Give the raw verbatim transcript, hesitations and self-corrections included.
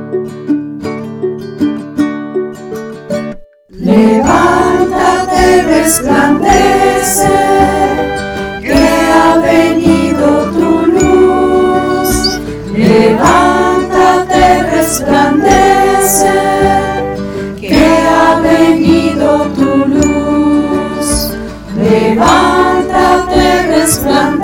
Levántate, resplandece, que ha venido tu luz. Levántate, resplandece, que ha venido tu luz. Levántate, resplandece.